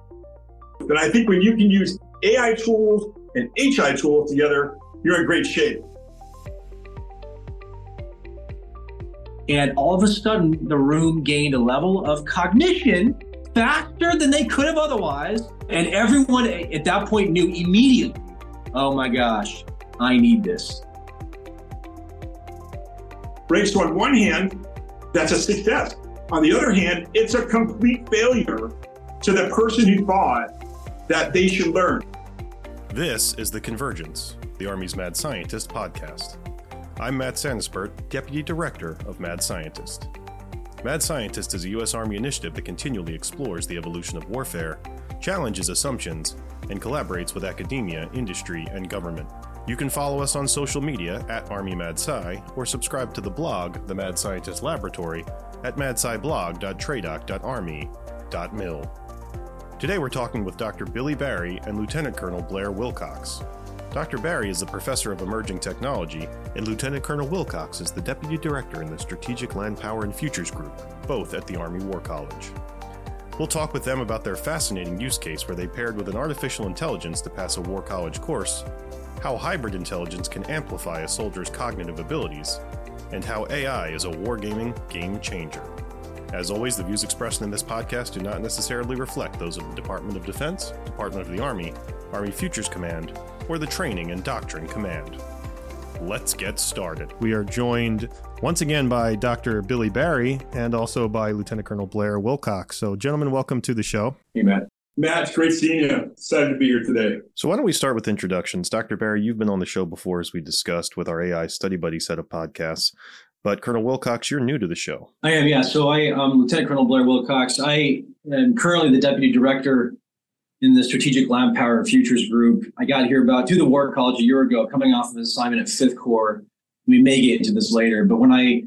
But I think when you can use AI tools and HI tools together, you're in great shape. And all of a sudden, the room gained a level of cognition faster than they could have otherwise. And everyone at that point knew immediately, oh my gosh, I need this. Right, so on one hand, that's a success. On the other hand, it's a complete failure to the person who thought that they should learn. This is The Convergence, the Army's Mad Scientist podcast. I'm Matt Sandispert, Deputy Director of Mad Scientist. Mad Scientist is a U.S. Army initiative that continually explores the evolution of warfare, challenges assumptions, and collaborates with academia, industry, and government. You can follow us on social media at ArmyMadSci or subscribe to the blog, The Mad Scientist Laboratory, at madsciblog.tradoc.army.mil. Today we're talking with Dr. Billy Barry and Lieutenant Colonel Blair Wilcox. Dr. Barry is the Professor of Emerging Technology, and Lieutenant Colonel Wilcox is the Deputy Director in the Strategic Land Power and Futures Group, both at the Army War College. We'll talk with them about their fascinating use case where they paired with an artificial intelligence to pass a War College course, how hybrid intelligence can amplify a soldier's cognitive abilities, and how AI is a wargaming game changer. As always, the views expressed in this podcast do not necessarily reflect those of the Department of Defense, Department of the Army, Army Futures Command, or the Training and Doctrine Command. Let's get started. We are joined once again by Dr. Billy Barry and also by Lieutenant Colonel Blair Wilcox. So, gentlemen, welcome to the show. Hey, Matt. Matt, it's great seeing you. Excited to be here today. So why don't we start with introductions? Dr. Barry, you've been on the show before, as we discussed, with our AI Study Buddy set of podcasts. But Colonel Wilcox, you're new to the show. I am, yeah. So I am Lieutenant Colonel Blair Wilcox. I am currently the Deputy Director in the Strategic Land Power and Futures Group. I got here through the War College a year ago, coming off of an assignment at 5th Corps. We may get into this later, but when I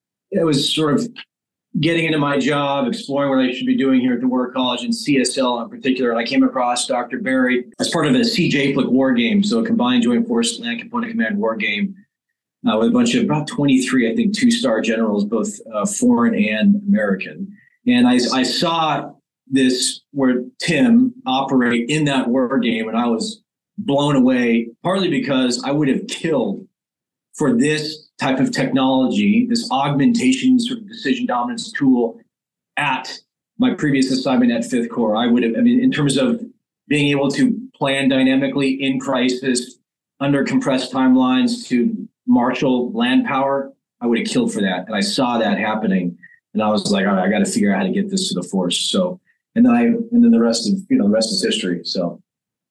was sort of getting into my job, exploring what I should be doing here at the War College and CSL in particular, and I came across Dr. Barry as part of a CJPLC war game, so a Combined Joint Force Land Component Command war game with a bunch of about 23, I think, two-star generals, both foreign and American. And I saw this where Tim operate in that war game, and I was blown away, partly because I would have killed for this type of technology, this augmentation sort of decision dominance tool at my previous assignment at 5th Corps. I would have, in terms of being able to plan dynamically in crisis, under compressed timelines to marshal land power, I would have killed for that. And I saw that happening, and I was like, all right, I got to figure out how to get this to the force. So, and then the rest is history. So.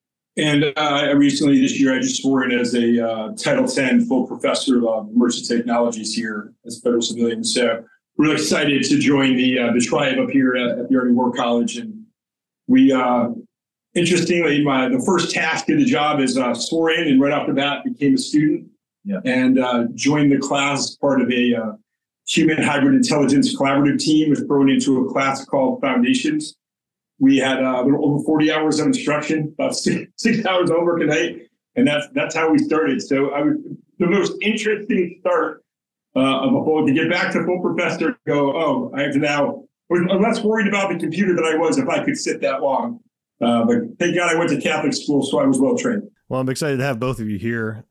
And recently this year, I just swore in as a Title X full professor of emerging technologies here as federal civilian. So really excited to join the tribe up here at the Army War College. And we, interestingly, the first task of the job is swore in, and right off the bat became a student and joined the class as part of a human hybrid intelligence collaborative team. Was thrown into a class called Foundations. We had a little over 40 hours of instruction, about six hours homework a night, and that's how we started. So the most interesting start of a whole, to get back to full professor, go, I have to now, I'm less worried about the computer than I was if I could sit that long. But thank God I went to Catholic school, so I was well trained. Well, I'm excited to have both of you here.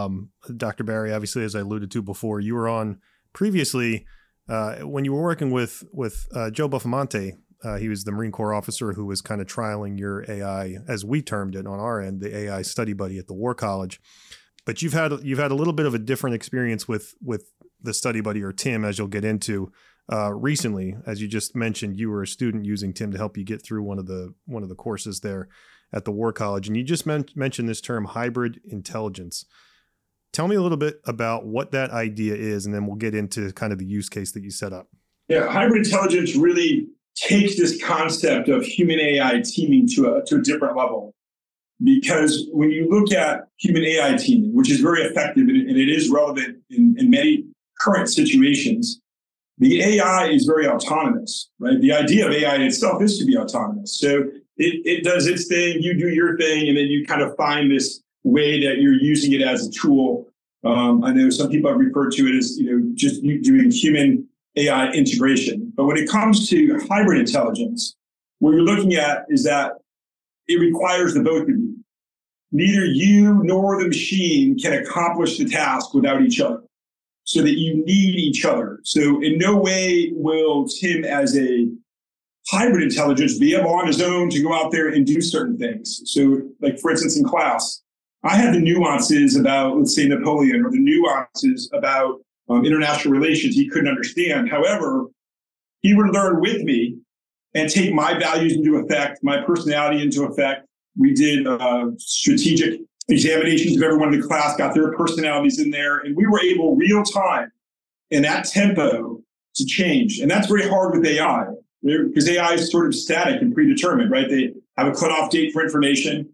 Dr. Barry, obviously, as I alluded to before, you were on previously when you were working with Joe Buffamonte. He was the Marine Corps officer who was kind of trialing your AI, as we termed it on our end, the AI Study Buddy at the War College. But you've had a little bit of a different experience with the Study Buddy, or Tim, as you'll get into recently. As you just mentioned, you were a student using Tim to help you get through one of the courses there at the War College, and you just mentioned this term, hybrid intelligence. Tell me a little bit about what that idea is, and then we'll get into kind of the use case that you set up. Yeah, hybrid intelligence really takes this concept of human AI teaming to a different level. Because when you look at human AI teaming, which is very effective and it is relevant in many current situations, the AI is very autonomous, right? The idea of AI in itself is to be autonomous. So it does its thing, you do your thing, and then you kind of find this way that you're using it as a tool. I know some people have referred to it as, just doing human AI integration. But when it comes to hybrid intelligence, what you're looking at is that it requires the both of you. Neither you nor the machine can accomplish the task without each other, so that you need each other. So in no way will Tim, as a hybrid intelligence, be able on his own to go out there and do certain things. So like, for instance, in class, I had the nuances about, let's say, Napoleon, or the nuances about international relations he couldn't understand. However, he would learn with me and take my values into effect, my personality into effect. We did strategic examinations of everyone in the class, got their personalities in there, and we were able real time in that tempo to change. And that's very hard with AI, because AI is sort of static and predetermined, right? They have a cutoff date for information.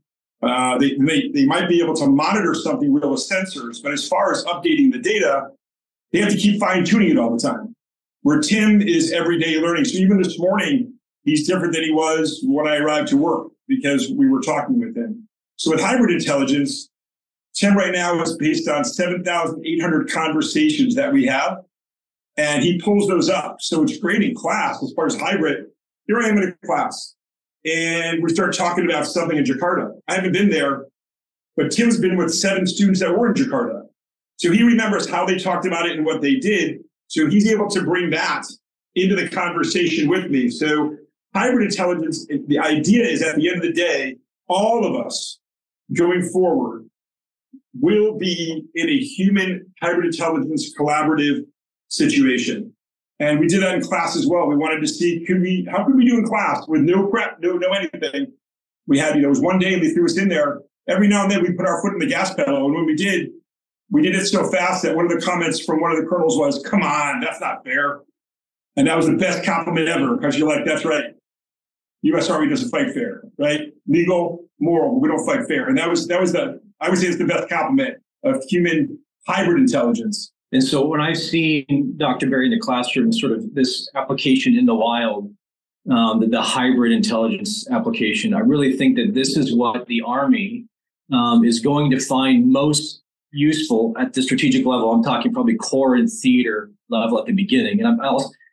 They might be able to monitor something with sensors, but as far as updating the data, they have to keep fine tuning it all the time. Where Tim is everyday learning. So even this morning, he's different than he was when I arrived to work, because we were talking with him. So with hybrid intelligence, Tim right now is based on 7,800 conversations that we have, and he pulls those up. So it's great in class as far as hybrid. Here I am in a class, and we start talking about something in Jakarta. I haven't been there, but Tim's been with 7 students that were in Jakarta. So he remembers how they talked about it and what they did. So he's able to bring that into the conversation with me. So hybrid intelligence, the idea is at the end of the day, all of us going forward will be in a human hybrid intelligence collaborative situation. And we did that in class as well. We wanted to see, how could we do in class with no prep, no anything? We had, it was one day and they threw us in there. Every now and then we put our foot in the gas pedal. And when we did it so fast that one of the comments from one of the colonels was, "Come on, that's not fair." And that was the best compliment ever, because you're like, that's right. U.S. Army doesn't fight fair, right? Legal, moral, we don't fight fair. And that was I would say it's the best compliment of human hybrid intelligence. And so when I've seen Dr. Berry in the classroom, sort of this application in the wild, the hybrid intelligence application, I really think that this is what the Army is going to find most useful at the strategic level. I'm talking probably core and theater level at the beginning. And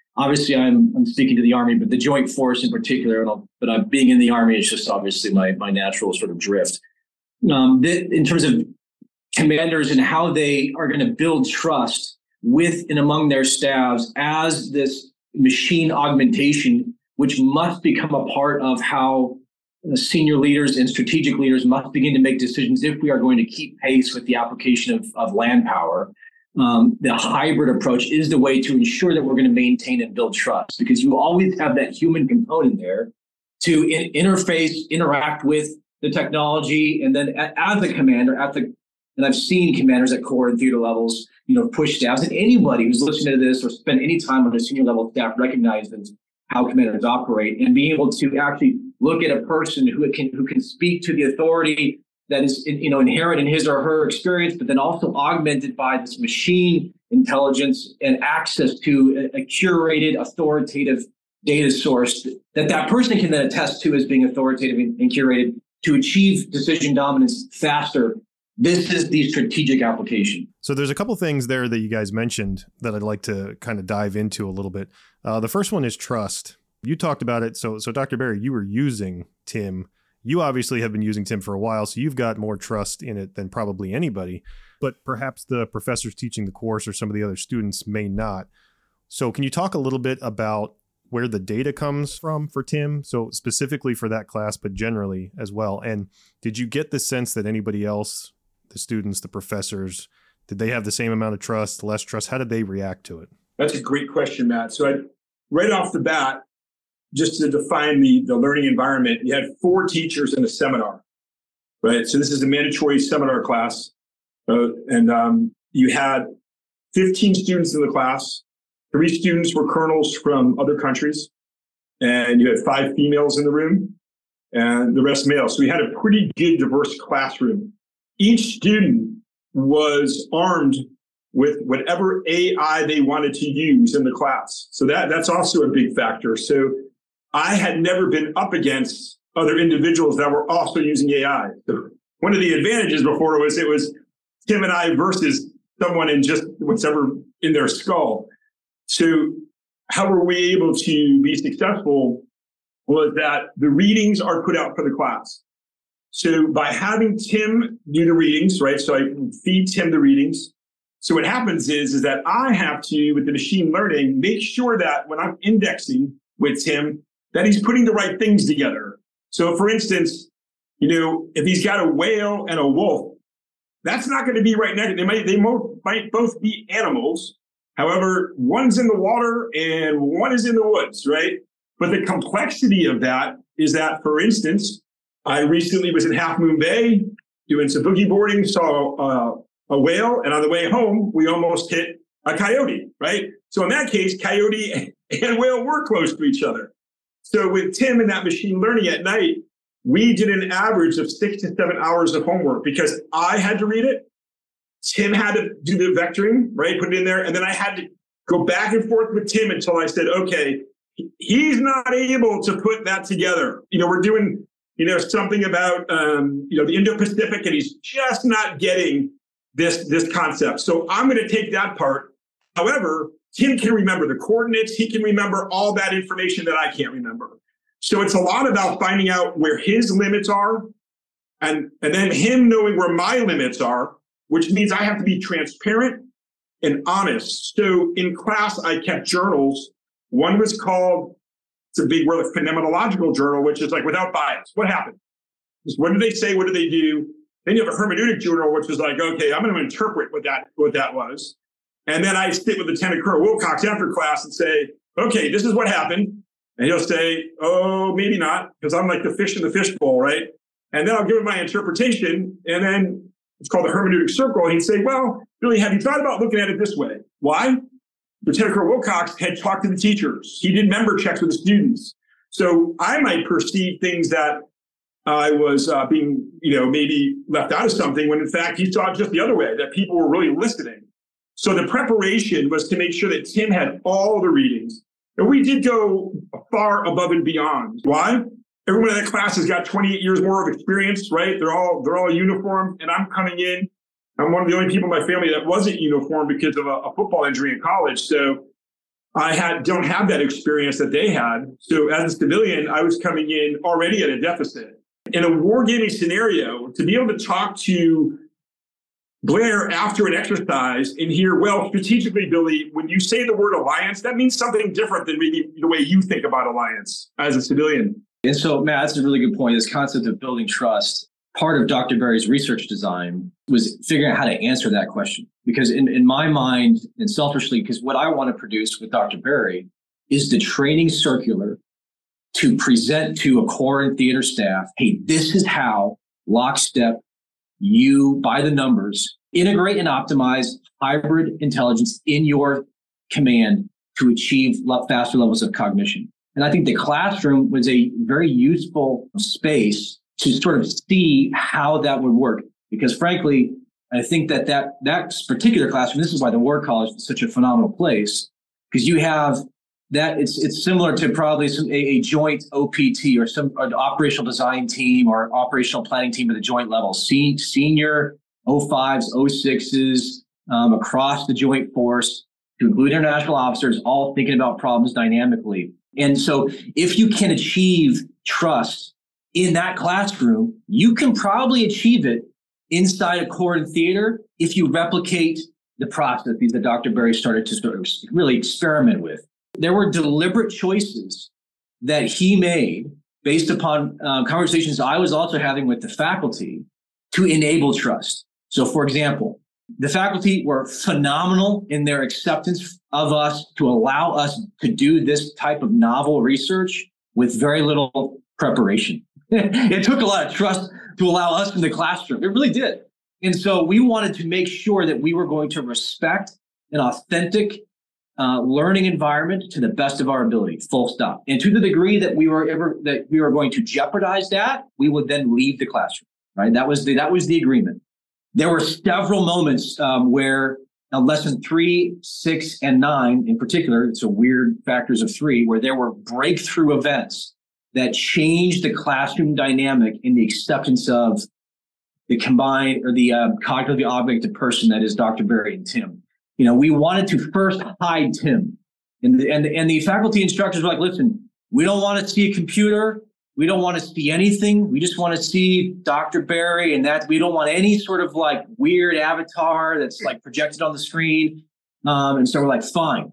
I'm speaking to the Army, but the Joint Force in particular, but I'm being in the Army, it's just obviously my natural sort of drift. In terms of commanders and how they are going to build trust with and among their staffs as this machine augmentation, which must become a part of how senior leaders and strategic leaders must begin to make decisions if we are going to keep pace with the application of land power. The hybrid approach is the way to ensure that we're going to maintain and build trust, because you always have that human component there to interface, interact with the technology. And then as a commander, and I've seen commanders at core and theater levels, push staffs, and anybody who's listening to this or spend any time on a senior level staff recognizes how commanders operate, and being able to actually look at a person who can speak to the authority that is inherent in his or her experience, but then also augmented by this machine intelligence and access to a curated, authoritative data source that person can then attest to as being authoritative and curated to achieve decision dominance faster. This is the strategic application. So there's a couple things there that you guys mentioned that I'd like to kind of dive into a little bit. The first one is trust. You talked about it. So Dr. Berry, you were using Tim. You obviously have been using Tim for a while, so you've got more trust in it than probably anybody. But perhaps the professors teaching the course or some of the other students may not. So can you talk a little bit about where the data comes from for Tim? So specifically for that class, but generally as well. And did you get the sense that anybody else, the students, the professors, did they have the same amount of trust, less trust? How did they react to it? That's a great question, Matt. So right off the bat, just to define the learning environment, you had 4 teachers in a seminar, right? So this is a mandatory seminar class. And you had 15 students in the class. 3 students were colonels from other countries. And you had 5 females in the room and the rest males. So we had a pretty good diverse classroom. Each student was armed with whatever AI they wanted to use in the class. So that's also a big factor. So I had never been up against other individuals that were also using AI. So one of the advantages before it was Tim and I versus someone in just whatever in their skull. So how were we able to be successful was that the readings are put out for the class. So by having Tim do the readings, right? So I feed Tim the readings. So what happens is that I have to, with the machine learning, make sure that when I'm indexing with Tim, that he's putting the right things together. So for instance, if he's got a whale and a wolf, that's not going to be right next. They might both be animals. However, one's in the water and one is in the woods, right? But the complexity of that is that, for instance, I recently was in Half Moon Bay doing some boogie boarding, saw a whale, and on the way home, we almost hit a coyote, right? So in that case, coyote and whale were close to each other. So with Tim and that machine learning at night, we did an average of 6 to 7 hours of homework because I had to read it. Tim had to do the vectoring, right? Put it in there. And then I had to go back and forth with Tim until I said, okay, he's not able to put that together. We're doing, something about, the Indo-Pacific, and he's just not getting this concept. So I'm going to take that part. However, Tim can remember the coordinates. He can remember all that information that I can't remember. So it's a lot about finding out where his limits are and then him knowing where my limits are, which means I have to be transparent and honest. So in class, I kept journals. One was called, it's a big word, a phenomenological journal, which is like without bias. What happened? Just what did they say? What did they do? Then you have a hermeneutic journal, which was like, okay, I'm going to interpret what that was. And then I sit with Lieutenant Colonel Wilcox after class and say, okay, this is what happened. And he'll say, oh, maybe not, because I'm like the fish in the fishbowl, right? And then I'll give him my interpretation, and then it's called the hermeneutic circle. And he'd say, well, Billy, have you thought about looking at it this way? Why? Lieutenant Colonel Wilcox had talked to the teachers. He did member checks with the students. So I might perceive things that I was being, maybe left out of something when in fact he saw it just the other way, that people were really listening. So the preparation was to make sure that Tim had all the readings. And we did go far above and beyond. Why? Everyone in that class has got 28 years more of experience, right? They're all uniformed, and I'm coming in. I'm one of the only people in my family that wasn't uniformed because of a football injury in college. So I don't have that experience that they had. So as a civilian, I was coming in already at a deficit. In a wargaming scenario, to be able to talk to Blair after an exercise and hear, well, strategically, Billy, when you say the word alliance, that means something different than maybe the way you think about alliance as a civilian. And so, Matt, that's a really good point. This concept of building trust, part of Dr. Berry's research design was figuring out how to answer that question. Because in my mind, and selfishly, because what I want to produce with Dr. Berry is the training circular to present to a corps and theater staff, hey, this is how lockstep you, by the numbers, integrate and optimize hybrid intelligence in your command to achieve faster levels of cognition. And I think the classroom was a very useful space to sort of see how that would work. Because frankly, I think that particular classroom, this is why the War College is such a phenomenal place, because you have that it's similar to probably a joint OPT or an operational design team or operational planning team at the joint level. Senior 05s, 06s across the joint force to include international officers, all thinking about problems dynamically. And so if you can achieve trust in that classroom, you can probably achieve it inside a corps and theater if you replicate the processes that Dr. Berry started to sort of really experiment with. There were deliberate choices that he made based upon conversations I was also having with the faculty to enable trust. So, for example, the faculty were phenomenal in their acceptance of us to allow us to do this type of novel research with very little preparation. It took a lot of trust to allow us in the classroom. It really did. And so we wanted to make sure that we were going to respect an authentic learning environment to the best of our ability, full stop. And to the degree that we were going to jeopardize that, we would then leave the classroom, right? That was the agreement. There were several moments where lesson 3, 6, and 9 in particular, so weird factors of 3, where there were breakthrough events that changed the classroom dynamic in the acceptance of the combined or the cognitively augmented person that is Dr. Berry and Tim. We wanted to first hide Tim. And the faculty instructors were like, listen, we don't want to see a computer. We don't want to see anything. We just want to see Dr. Barry, and that we don't want any sort of like weird avatar that's like projected on the screen. And so we're like, fine,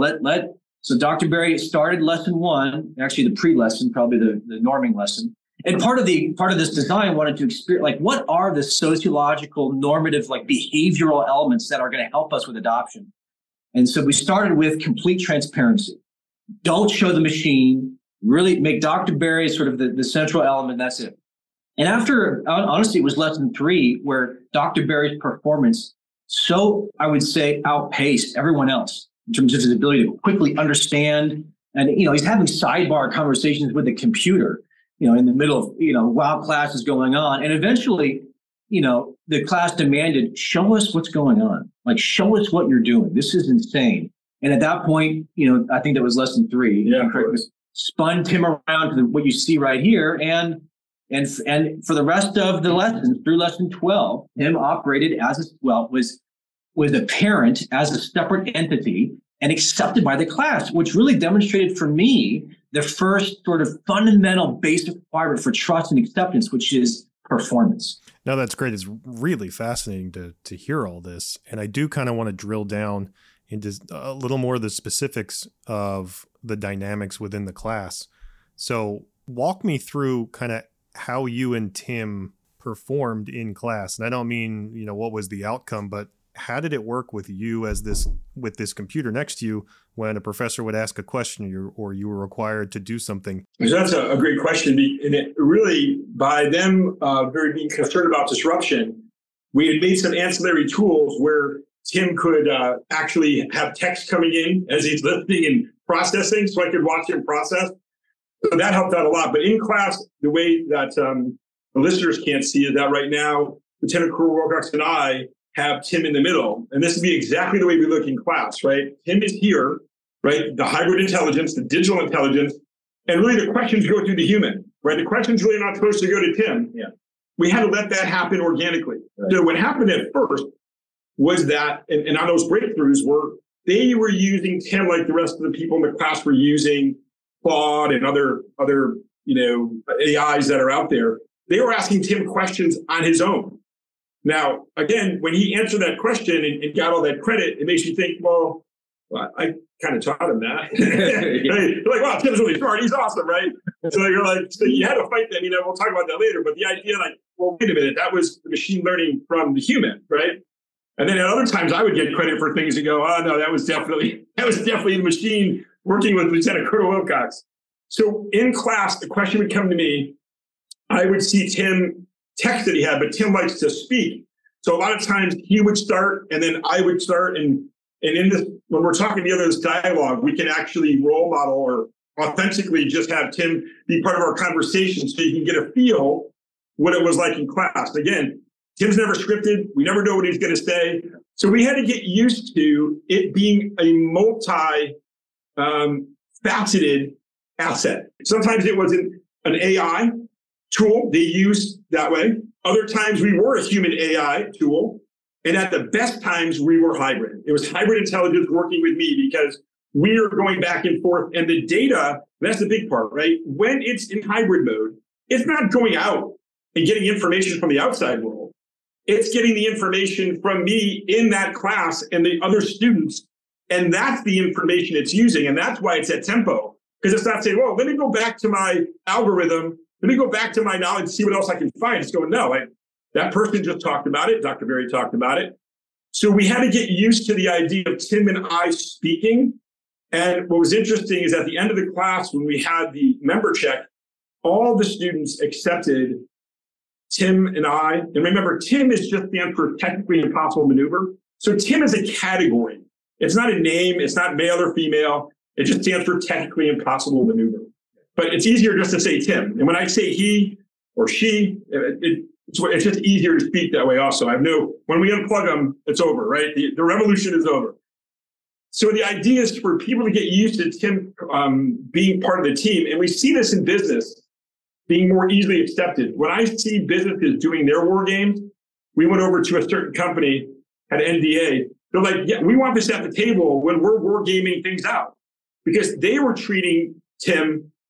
so Dr. Barry started lesson 1, actually the pre-lesson, probably the norming lesson. And part of this design wanted to experience, like, what are the sociological, normative, like behavioral elements that are going to help us with adoption? And so we started with complete transparency. Don't show the machine. Really make Dr. Barry sort of the central element. That's it. And after, honestly, it was lesson 3 where Dr. Barry's performance, so I would say, outpaced everyone else in terms of his ability to quickly understand. And, he's having sidebar conversations with the computer, in the middle of, while class is going on. And eventually, the class demanded, show us what's going on. Like, show us what you're doing. This is insane. And at that point, I think that was lesson 3. Yeah, spun Tim around to what you see right here. And for the rest of the lessons, through lesson 12, Tim operated was a parent as a separate entity and accepted by the class, which really demonstrated for me the first sort of fundamental basic requirement for trust and acceptance, which is performance. No, that's great. It's really fascinating to hear all this. And I do kind of want to drill down into a little more of the specifics of the dynamics within the class. So walk me through kind of how you and Tim performed in class. And I don't mean, what was the outcome, but how did it work with you with this computer next to you when a professor would ask a question or you were required to do something? So that's a great question. And it really, by them very being concerned about disruption, we had made some ancillary tools where Tim could actually have text coming in as he's listening and processing, so I could watch him process. So that helped out a lot. But in class, the way that the listeners can't see is that right now, Lieutenant Colonel Wilcox and I have Tim in the middle. And this would be exactly the way we look in class, right? Tim is here, right? The hybrid intelligence, the digital intelligence, and really the questions go through the human, right? The questions really are not supposed to go to Tim. Yeah. We had to let that happen organically. Right. So what happened at first was that, and on those breakthroughs they were using Tim like the rest of the people in the class were using Claude and other AIs that are out there. They were asking Tim questions on his own. Now, again, when he answered that question and got all that credit, it makes you think, well, I kind of taught him that. You're like, wow, Tim's really smart. He's awesome, right? So you're like, so you had to fight that. We'll talk about that later. But the idea, like, well, wait a minute, that was the machine learning from the human, right? And then at other times, I would get credit for things and go, oh no, that was definitely the machine working with Lieutenant Colonel Wilcox. So in class, the question would come to me. I would see Tim text that he had, but Tim likes to speak. So a lot of times he would start and then I would start. And in this, when we're talking together, this dialogue, we can actually role model or authentically just have Tim be part of our conversation so you can get a feel what it was like in class. Again, Tim's never scripted. We never know what he's going to say. So we had to get used to it being a multi-faceted asset. Sometimes it was an AI tool they used that way. Other times we were a human AI tool. And at the best times, we were hybrid. It was hybrid intelligence working with me because we are going back and forth. And the data, that's the big part, right? When it's in hybrid mode, it's not going out and getting information from the outside world. It's getting the information from me in that class and the other students. And that's the information it's using. And that's why it's at tempo. Because it's not saying, well, let me go back to my algorithm. Let me go back to my knowledge, see what else I can find. It's going, no, that person just talked about it. Dr. Barry talked about it. So we had to get used to the idea of Tim and I speaking. And what was interesting is at the end of the class, when we had the member check, all the students accepted Tim and I. And remember, Tim is just stands for technically impossible maneuver. So Tim is a category. It's not a name. It's not male or female. It just stands for technically impossible maneuver. But it's easier just to say Tim. And when I say he or she, it's just easier to speak that way also. When we unplug them, it's over, right? The revolution is over. So the idea is for people to get used to Tim being part of the team. And we see this in business being more easily accepted. When I see businesses doing their war games, we went over to a certain company at NDA. They're like, yeah, we want this at the table when we're war gaming things out. Because they were treating Tim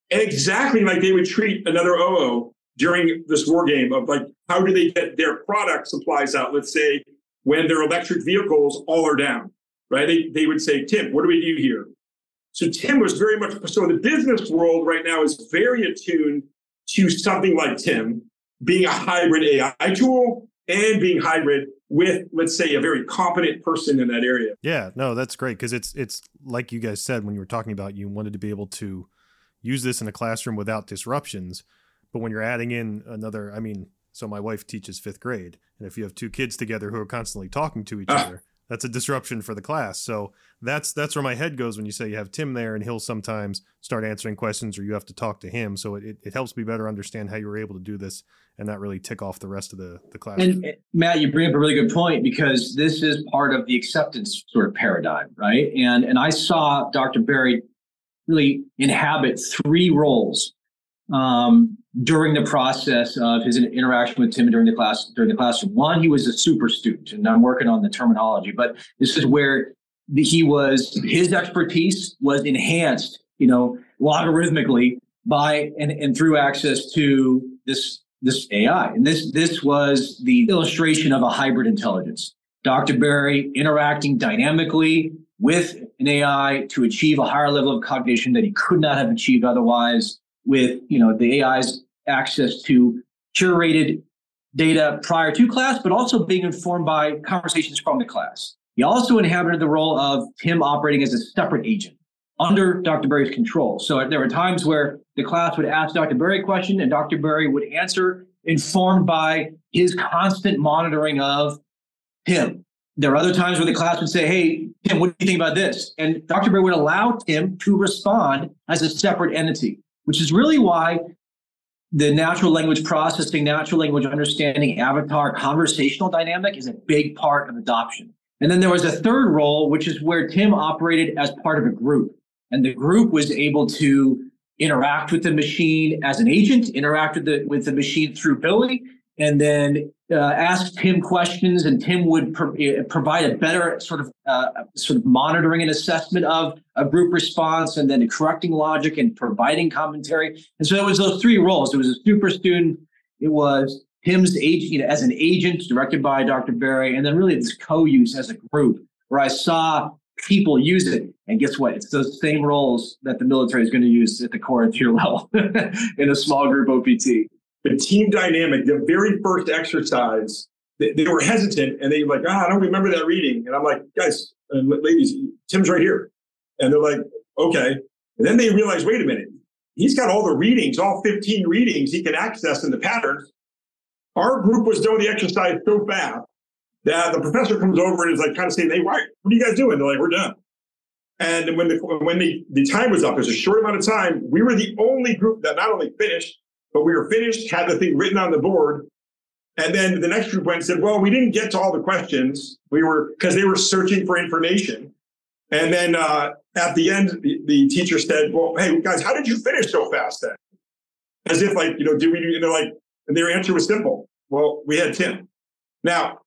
exactly like they would treat another OO during this war game of like, how do they get their product supplies out? Let's say when their electric vehicles all are down, right? They would say, Tim, what do we do here? So Tim was very much, so the business world right now is very attuned to something like Tim being a hybrid AI tool and being hybrid with, let's say, a very competent person in that area. Yeah, no, that's great. Because it's like you guys said, when you were talking about, you wanted to be able to use this in a classroom without disruptions. But when you're adding in another, so my wife teaches 5th grade. And if you have 2 kids together who are constantly talking to each other, that's a disruption for the class. So that's where my head goes when you say you have Tim there and he'll sometimes start answering questions or you have to talk to him. So it helps me better understand how you were able to do this and not really tick off the rest of the class. And Matt, you bring up a really good point, because this is part of the acceptance sort of paradigm, right? And I saw Dr. Berry really inhabit 3 roles during the process of his interaction with Tim during the classroom. One, he was a super student, and I'm working on the terminology, but this is where his expertise was enhanced, logarithmically by and through access to this AI. And this was the illustration of a hybrid intelligence. Dr. Berry interacting dynamically with an AI to achieve a higher level of cognition that he could not have achieved otherwise, with the AI's access to curated data prior to class, but also being informed by conversations from the class. He also inhabited the role of Tim operating as a separate agent under Dr. Berry's control. So there were times where the class would ask Dr. Berry a question and Dr. Berry would answer, informed by his constant monitoring of Tim. There are other times where the class would say, hey, Tim, what do you think about this? And Dr. Berry would allow Tim to respond as a separate entity, which is really why the natural language processing, natural language understanding, avatar, conversational dynamic is a big part of adoption. And then there was a third role, which is where Tim operated as part of a group. And the group was able to interact with the machine as an agent, interact with the machine through Billy, and then ask Tim questions, and Tim would provide a better sort of monitoring and assessment of a group response, and then correcting logic and providing commentary. And so it was those 3 roles. It was a super student, it was Tim's agent, as an agent directed by Dr. Berry, and then really this co-use as a group where I saw people use it. And guess what? It's those same roles that the military is going to use at the core and tier level in a small group OPT. The team dynamic, the very first exercise, they were hesitant and they were like, I don't remember that reading. And I'm like, guys and ladies, Tim's right here. And they're like, okay. And then they realize, wait a minute, he's got all the readings, all 15 readings he can access in the patterns. Our group was doing the exercise so fast that the professor comes over and is like kind of saying, hey, what are you guys doing? They're like, we're done. And when the time was up, it was a short amount of time, we were the only group that not only finished, but we were finished, had the thing written on the board. And then the next group went and said, well, we didn't get to all the questions. Because they were searching for information. And then at the end, the teacher said, well, hey, guys, how did you finish so fast then? As if like, did we do, and they're like, and their answer was simple. Well, we had Tim. Now,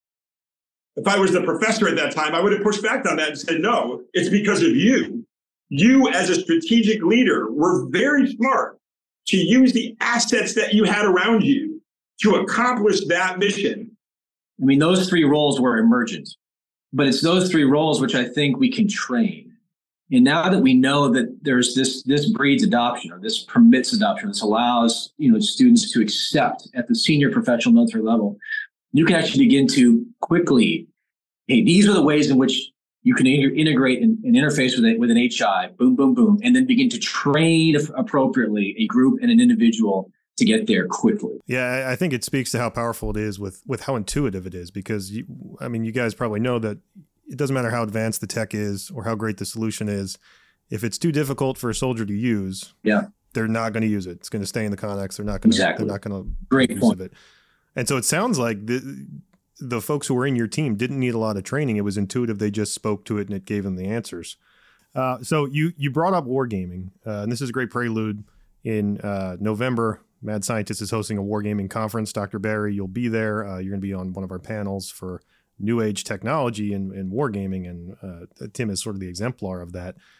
if I was the professor at that time, I would have pushed back on that and said, no, it's because of you. You as a strategic leader were very smart to use the assets that you had around you to accomplish that mission. I mean, those 3 roles were emergent, but it's those 3 roles which I think we can train. And now that we know that there's this breeds adoption, or this permits adoption, this allows students to accept at the senior professional military level, you can actually begin to quickly, hey, these are the ways in which you can integrate and interface with an HI, boom, boom, boom, and then begin to train appropriately a group and an individual to get there quickly. Yeah, I think it speaks to how powerful it is with how intuitive it is, because you guys probably know that it doesn't matter how advanced the tech is or how great the solution is. If it's too difficult for a soldier to use, they're not going to use it. It's going to stay in the Connex. They're not going to. They're not going to. Great use point. Of it. And so it sounds like the folks who were in your team didn't need a lot of training. It was intuitive. They just spoke to it and it gave them the answers. So you brought up wargaming, and this is a great prelude. In November, Mad Scientist is hosting a wargaming conference. Dr. Berry, you'll be there. You're going to be on one of our panels for new age technology and wargaming, and Tim is sort of the exemplar of that.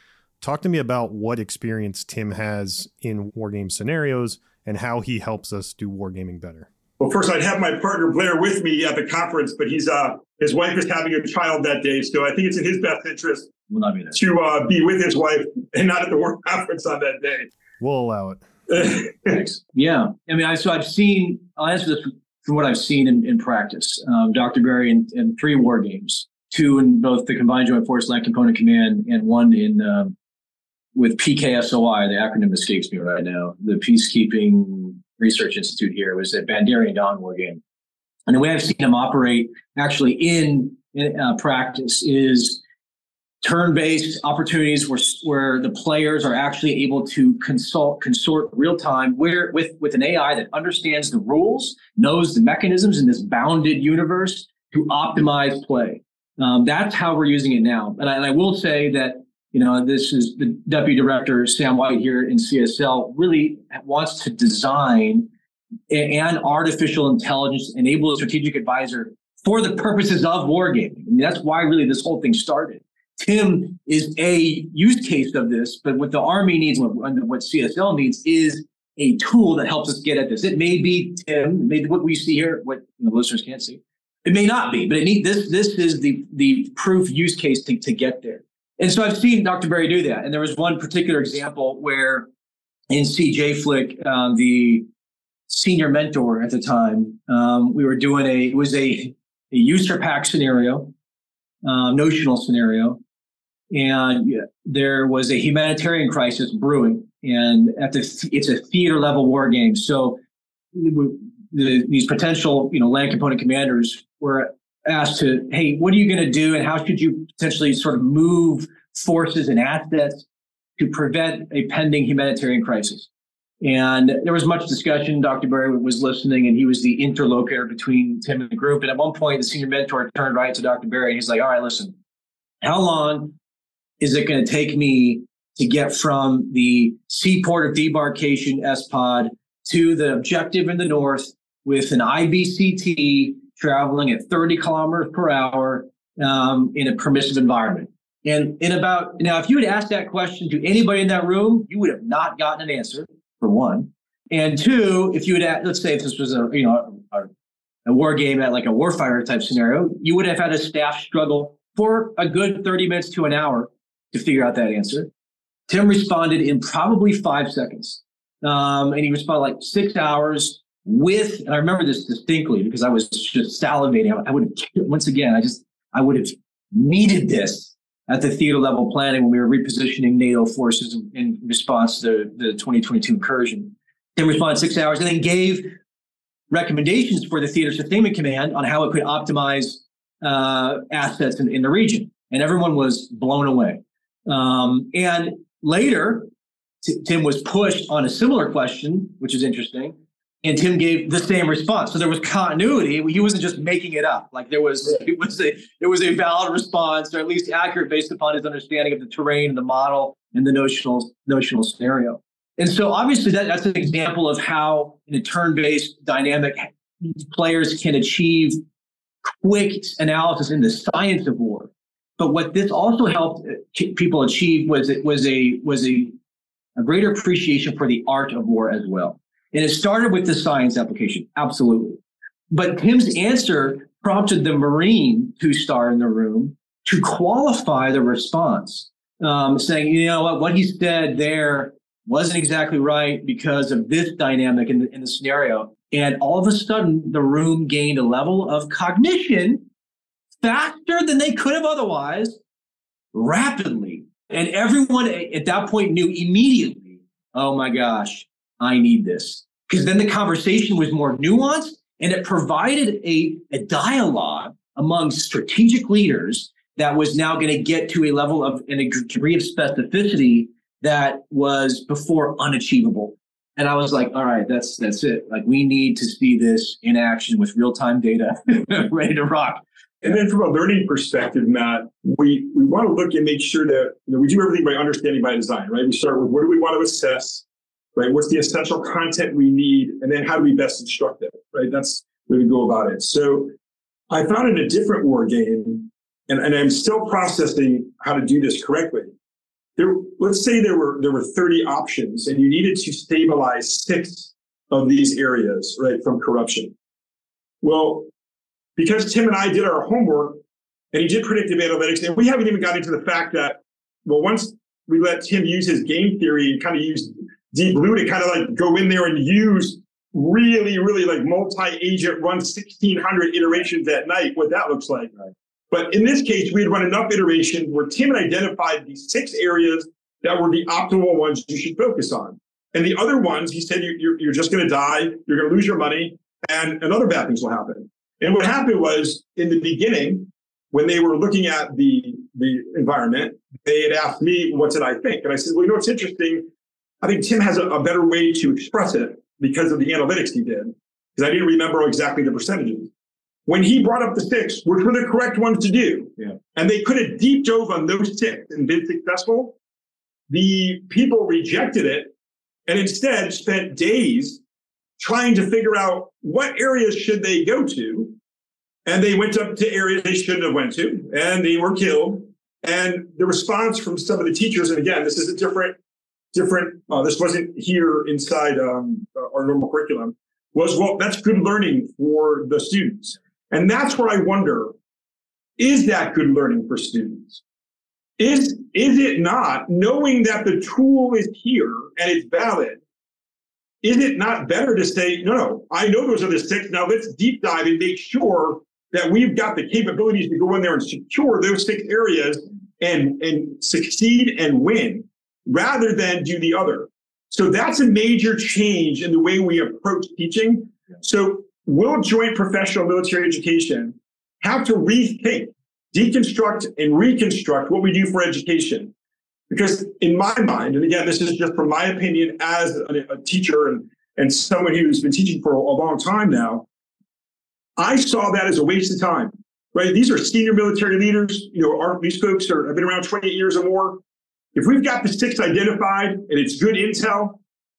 Talk to me about what experience Tim has in wargame scenarios and how he helps us do wargaming better. Well, first, I'd have my partner Blair with me at the conference, but his wife is having a child that day, so I think it's in his best interest to be with his wife and not at the work conference on that day. We'll allow it. Thanks. Yeah. I mean, I'll answer this from what I've seen in practice. Dr. Berry in 3 war games, 2 in both the Combined Joint Force Land Component Command and 1 in with PKSOI, the acronym escapes me right now, the Peacekeeping Research Institute here. It was a Bandarian Dawn war game. And the way I've seen him operate actually in practice is turn-based opportunities where the players are actually able to consort real time with an AI that understands the rules, knows the mechanisms in this bounded universe to optimize play. That's how we're using it now. And I will say that, this is the Deputy Director, Sam White here in CSL, really wants to design an artificial intelligence enabled strategic advisor for the purposes of wargaming. I mean, that's why really this whole thing started. Tim is a use case of this, but what the Army needs, what CSL needs, is a tool that helps us get at this. It may be Tim, maybe what we see here, what the listeners can't see. It may not be, but this is the proof use case to get there. And so I've seen Dr. Berry do that. And there was one particular example where in CJ Flick, the senior mentor at the time, we were doing it was a user pack scenario, notional scenario. And there was a humanitarian crisis brewing, and it's a theater level war game. So these potential, land component commanders were asked to, hey, what are you going to do, and how should you potentially sort of move forces and assets to prevent a pending humanitarian crisis? And there was much discussion. Dr. Berry was listening, and he was the interlocutor between Tim and the group. And at one point, the senior mentor turned right to Dr. Berry, and he's like, all right, listen, how long is it going to take me to get from the seaport of debarkation SPOD to the objective in the north with an IBCT traveling at 30 kilometers per hour in a permissive environment? And now, if you had asked that question to anybody in that room, you would have not gotten an answer, for one. And 2, if you had, let's say if this was a war game at like a warfighter type scenario, you would have had a staff struggle for a good 30 minutes to an hour to figure out that answer. Tim responded in probably 5 seconds. And he responded like 6 hours and I remember this distinctly because I was just salivating. I would have, once again, I would have needed this at the theater level planning when we were repositioning NATO forces in response to the 2022 incursion. Tim responded 6 hours and then gave recommendations for the Theater Sustainment Command on how it could optimize assets in the region. And everyone was blown away. And later, Tim was pushed on a similar question, which is interesting. And Tim gave the same response. So there was continuity. He wasn't just making it up. Like it was a valid response, or at least accurate based upon his understanding of the terrain and the model and the notional scenario. And so obviously that's an example of how in a turn-based dynamic, players can achieve quick analysis in the science of war. But what this also helped people achieve was a greater appreciation for the art of war as well. And it started with the science application, absolutely. But Tim's answer prompted the Marine 2-star in the room to qualify the response, saying, you know what he said there wasn't exactly right because of this dynamic in the scenario. And all of a sudden, the room gained a level of cognition faster than they could have otherwise, rapidly. And everyone at that point knew immediately, oh my gosh, I need this. Because then the conversation was more nuanced and it provided a dialogue among strategic leaders that was now going to get to a level of and a degree of specificity that was before unachievable. And I was like, all right, that's it. Like, we need to see this in action with real-time data ready to rock. And then from a learning perspective, Matt, we want to look and make sure that we do everything by understanding by design, right? We start with what do we want to assess, right? What's the essential content we need? And then how do we best instruct them, right? That's the way we go about it. So I found in a different war game, and I'm still processing how to do this correctly, let's say there were 30 options and you needed to stabilize 6 of these areas, right, from corruption. Well, because Tim and I did our homework and he did predictive analytics, and we haven't even got into the fact that, well, once we let Tim use his game theory and kind of use Deep Blue to kind of like go in there and use really, really like multi-agent run 1,600 iterations at night, what that looks like. Right. But in this case, we had run enough iterations where Tim had identified these 6 areas that were the optimal ones you should focus on. And the other ones, he said, you're just going to die, you're going to lose your money, and other bad things will happen. And what happened was, in the beginning, when they were looking at the environment, they had asked me, what did I think? And I said, well, what's interesting, I think Tim has a better way to express it because of the analytics he did, because I didn't remember exactly the percentages. When he brought up the 6, which were the correct ones to do, and they could have deep dove on those 6 and been successful, the people rejected it and instead spent days trying to figure out what areas should they go to. And they went up to areas they shouldn't have went to, and they were killed. And the response from some of the teachers, and again, this is a different, this wasn't here inside our normal curriculum, was, well, that's good learning for the students. And that's where I wonder, is that good learning for students? Is it not, knowing that the tool is here and it's valid, is it not better to say, no, I know those are the 6, now let's deep dive and make sure that we've got the capabilities to go in there and secure those 6 areas and succeed and win, rather than do the other. So that's a major change in the way we approach teaching. So will joint professional military education have to rethink, deconstruct, and reconstruct what we do for education? Because in my mind, and again, this is just from my opinion as a teacher and someone who's been teaching for a long time now, I saw that as a waste of time, right? These are senior military leaders. These folks have been around 28 years or more. If we've got the 6 identified and it's good intel,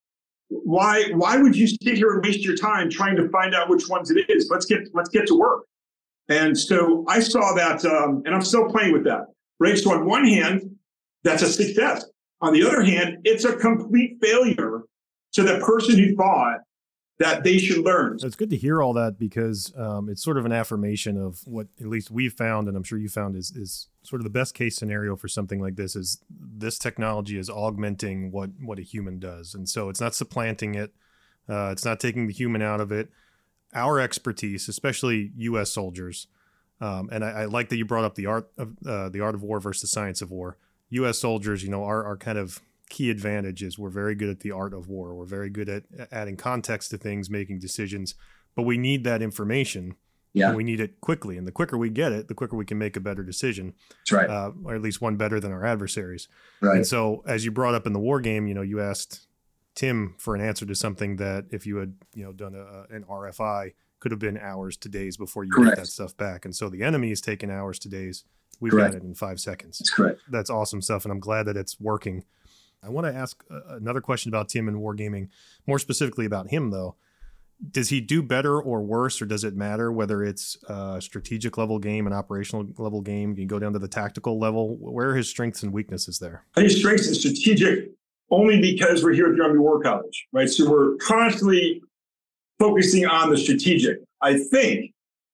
why would you sit here and waste your time trying to find out which ones it is? Let's get to work. And so I saw that, and I'm still playing with that, right? So on one hand, that's a success. On the other hand, it's a complete failure to the person who thought that they should learn. So it's good to hear all that, because it's sort of an affirmation of what at least we've found, and I'm sure you found is sort of the best case scenario for something like this, is this technology is augmenting what a human does. And so it's not supplanting it. It's not taking the human out of it. Our expertise, especially U.S. soldiers, and I like that you brought up the art of war versus the science of war. U.S. soldiers, our kind of key advantage is we're very good at the art of war. We're very good at adding context to things, making decisions, but we need that information. Yeah. And we need it quickly. And the quicker we get it, the quicker we can make a better decision. That's right. Or at least one better than our adversaries. Right. And so as you brought up in the war game, you asked Tim for an answer to something that if you had, done an RFI, could have been hours to days before you get that stuff back. And so the enemy is taking hours to days. We've got it in 5 seconds. That's correct. That's awesome stuff. And I'm glad that it's working. I want to ask another question about Tim and wargaming, more specifically about him, though. Does he do better or worse, or does it matter whether it's a strategic level game, an operational level game? Can you go down to the tactical level? Where are his strengths and weaknesses there? I think his strengths and strategic only because we're here at the Army War College, right? So we're constantly focusing on the strategic. I think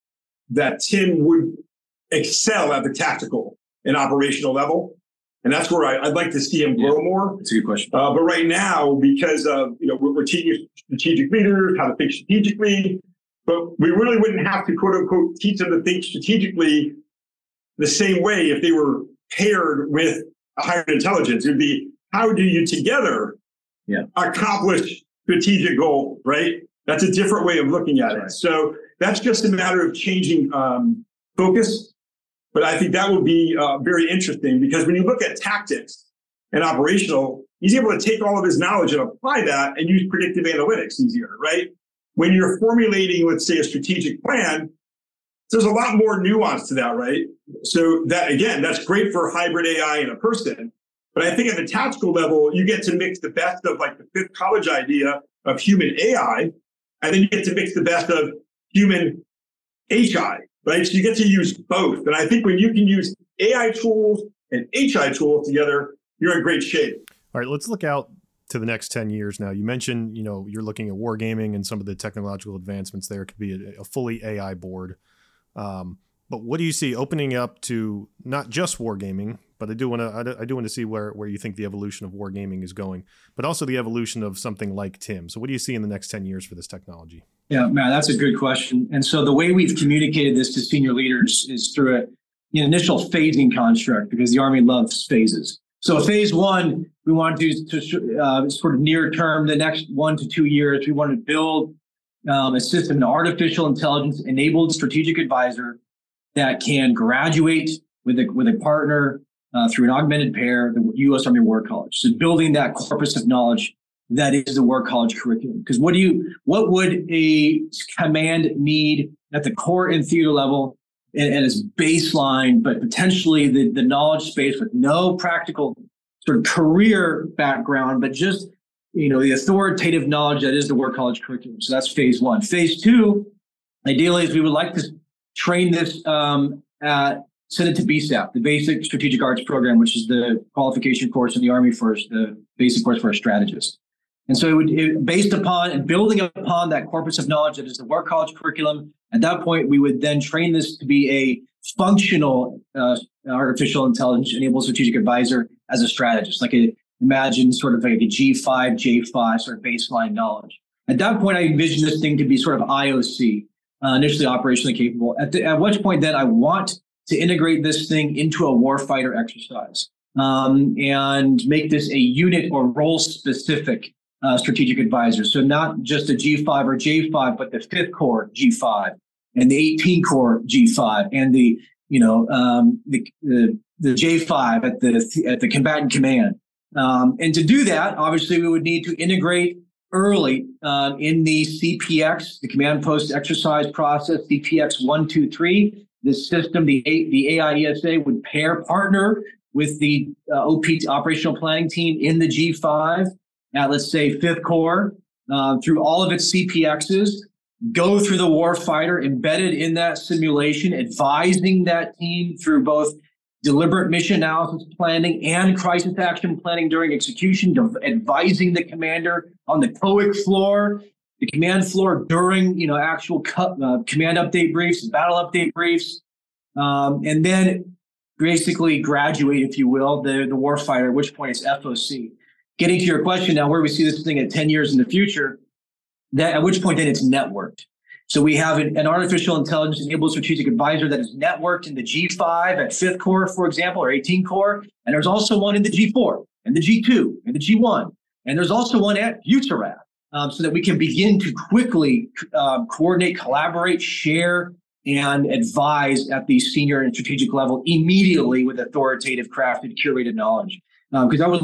that Tim would excel at the tactical and operational level. And that's where I'd like to see him grow more. That's a good question. But right now, because we're teaching strategic leaders how to think strategically, but we really wouldn't have to quote unquote teach them to think strategically the same way if they were paired with a higher intelligence. It would be, how do you together accomplish strategic goals, right? That's a different way of looking at it. So that's just a matter of changing focus. But I think that will be very interesting, because when you look at tactics and operational, he's able to take all of his knowledge and apply that and use predictive analytics easier, right? When you're formulating, let's say, a strategic plan, there's a lot more nuance to that, right? So that, again, that's great for hybrid AI and a person. But I think at the tactical level, you get to mix the best of like the fifth college idea of human AI, and then you get to mix the best of human HI. Right? So you get to use both. And I think when you can use AI tools and HI tools together, you're in great shape. All right, let's look out to the next 10 years now. You mentioned, you're looking at wargaming and some of the technological advancements there. Could be a fully AI board. But what do you see opening up to not just wargaming, but I do want to see where you think the evolution of wargaming is going, but also the evolution of something like TIM. So what do you see in the next 10 years for this technology? Yeah, Matt, that's a good question. And so the way we've communicated this to senior leaders is through an initial phasing construct, because the Army loves phases. So phase one, we want to sort of near term, the next 1 to 2 years, we want to build a system, an artificial intelligence enabled strategic advisor that can graduate with a partner through an augmented pair, the U.S. Army War College. So building that corpus of knowledge that is the War College curriculum. Because what would a command need at the corps and theater level and as baseline, but potentially the knowledge space with no practical sort of career background, but just the authoritative knowledge that is the War College curriculum. So that's phase one. Phase two, ideally, is we would like to train this send it to BSAP, the Basic Strategic Arts Program, which is the qualification course in the Army for the basic course for a strategist. And so based upon and building upon that corpus of knowledge that is the War College curriculum, at that point, we would then train this to be a functional artificial intelligence enabled strategic advisor as a strategist, imagine sort of like a G5, J5 sort of baseline knowledge. At that point, I envision this thing to be sort of IOC, initially operationally capable. At which point then I want to integrate this thing into a warfighter exercise and make this a unit or role specific strategic advisor. So not just a G5 or J5, but the 5th Corps G5 and the 18th Corps G5 and the J5 at the combatant command. And to do that, obviously, we would need to integrate early in the CPX, the command post exercise process, CPX 1, 2, 3. This system, the AIESA would partner with the OP operational planning team in the G5 at, let's say, 5th Corps through all of its CPXs, go through the warfighter embedded in that simulation, advising that team through both deliberate mission analysis planning and crisis action planning during execution, advising the commander on the COIC floor, the command floor during actual command update briefs, battle update briefs, and then basically graduate, if you will, the warfighter, at which point it's FOC. Getting to your question now, where we see this thing at 10 years in the future, at which point then it's networked. So we have an artificial intelligence enabled strategic advisor that is networked in the G5 at 5th Corps, for example, or 18th Corps. And there's also one in the G4 and the G2 and the G1. And there's also one at USARAD so that we can begin to quickly coordinate, collaborate, share, and advise at the senior and strategic level immediately with authoritative, crafted, curated knowledge. Because I would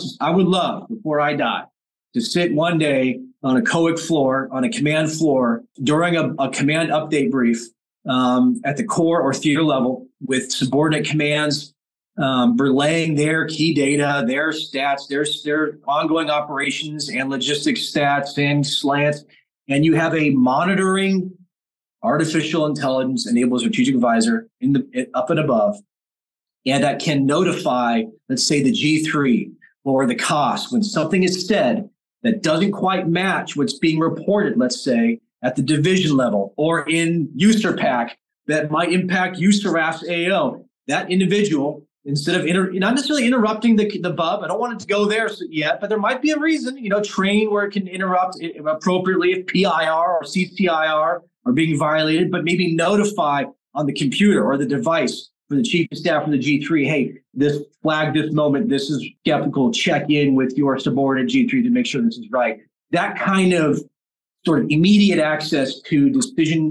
love, before I die, to sit one day on a COIC floor, on a command floor, during a command update brief at the corps or theater level with subordinate commands relaying their key data, their stats, their ongoing operations and logistics stats and slants. And you have a monitoring artificial intelligence enabled strategic advisor up and above, and that can notify, let's say, the G3 or the COS when something is said that doesn't quite match what's being reported, let's say, at the division level or in USARPAC that might impact USARAF's AO. That individual, instead of not necessarily interrupting the BUB, I don't want it to go there yet, but there might be a reason, train where it can interrupt appropriately if PIR or CCIR are being violated, but maybe notify on the computer or the device for the chief of staff from the G3, hey, this moment, this is skeptical, check in with your subordinate G3 to make sure this is right. That kind of sort of immediate access to decision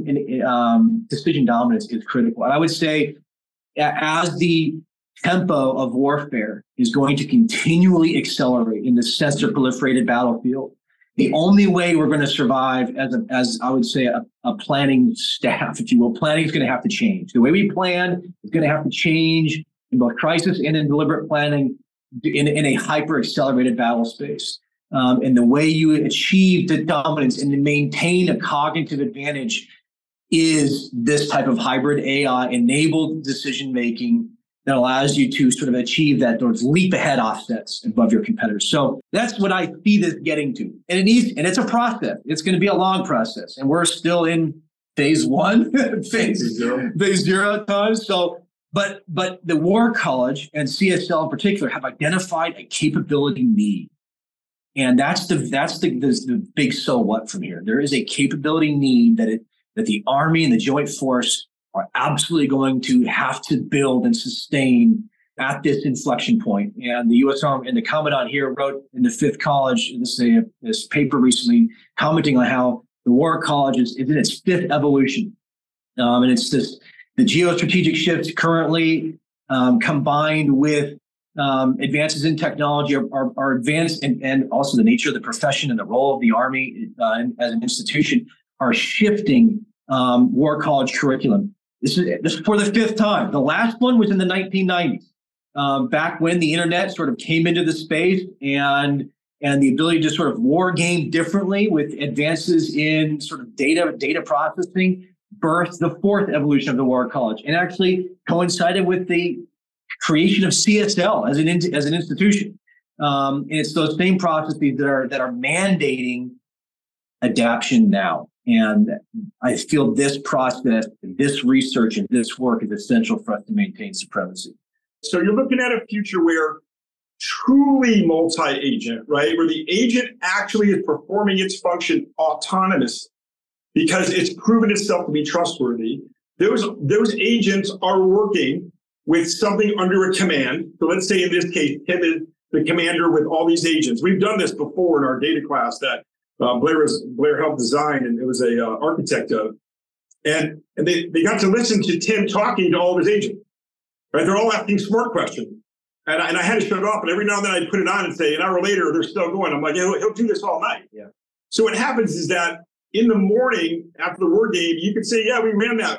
dominance is critical. And I would say as the tempo of warfare is going to continually accelerate in the sensor proliferated battlefield, the only way we're going to survive as I would say a planning staff, if you will, planning is going to have to change. The way we plan is going to have to change in both crisis and in deliberate planning in a hyper accelerated battle space. And the way you achieve the dominance and to maintain a cognitive advantage is this type of hybrid AI enabled decision making that allows you to sort of achieve that those leap ahead offsets above your competitors. So that's what I see this getting to. And it's a process. It's going to be a long process. And we're still in phase one, phase zero times. So, but the War College and CSL in particular have identified a capability need. And that's the big so what from here. There is a capability need that the Army and the Joint Force are absolutely going to have to build and sustain at this inflection point. And the U.S. Army and the Commandant here wrote in the 5th College, this paper recently, commenting on how the War College is in its 5th evolution. And it's the geostrategic shifts currently combined with advances in technology are advanced, and also the nature of the profession and the role of the Army as an institution are shifting War College curriculum. This is for the 5th time. The last one was in the 1990s, back when the internet sort of came into the space and the ability to sort of war game differently with advances in sort of data processing birthed the 4th evolution of the War College, and actually coincided with the creation of CSL as an institution. And it's those same processes that are mandating adaptation now. And I feel this process, this research, and this work is essential for us to maintain supremacy. So you're looking at a future where truly multi-agent, right? Where the agent actually is performing its function autonomously because it's proven itself to be trustworthy. Those agents are working with something under a command. So let's say in this case, Tim is the commander with all these agents. We've done this before in our data class that Blair helped design, and it was a architect of. And they got to listen to Tim talking to all of his agents. Right? They're all asking smart questions. And I had to shut it off, and every now and then I'd put it on and say, an hour later, they're still going. I'm like, he'll do this all night. Yeah. So what happens is that in the morning after the war game, you could say, yeah, we ran that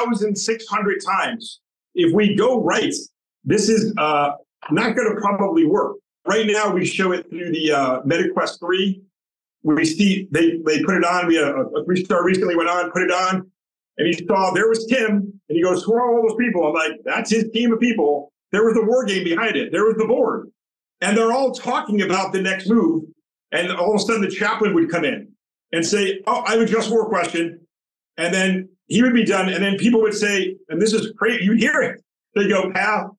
1,600 times. If we go right, this is not going to probably work. Right now, we show it through the MetaQuest 3. We see they put it on. We had a 3-star recently went on, put it on, and he saw there was Tim, and he goes, who are all those people? I'm like, that's his team of people. There was the war game behind it. There was the board. And they're all talking about the next move. And all of a sudden, the chaplain would come in and say, oh, I would just war question. And then he would be done. And then people would say, and this is great, you'd hear it. They go, pass.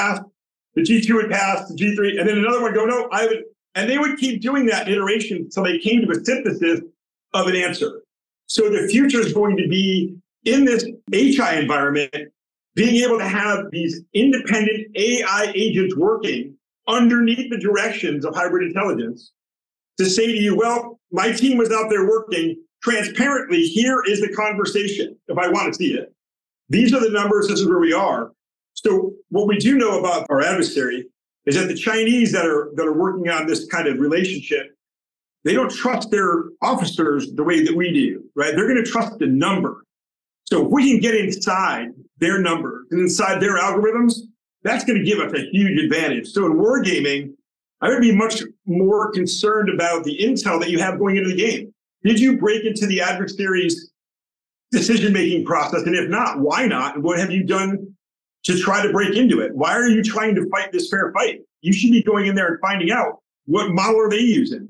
The G2 would pass, the G3. And then another one would go, no, I would. And they would keep doing that iteration until they came to a synthesis of an answer. So the future is going to be in this HI environment, being able to have these independent AI agents working underneath the directions of hybrid intelligence to say to you, well, my team was out there working transparently. Here is the conversation if I want to see it. These are the numbers. This is where we are. So what we do know about our adversary is that the Chinese that are working on this kind of relationship, they don't trust their officers the way that we do, right? They're going to trust the number. So if we can get inside their numbers and inside their algorithms, that's going to give us a huge advantage. So in wargaming, I would be much more concerned about the intel that you have going into the game. Did you break into the adversary's decision-making process? And if not, why not? And what have you done to try to break into it? Why are you trying to fight this fair fight? You should be going in there and finding out what model are they using.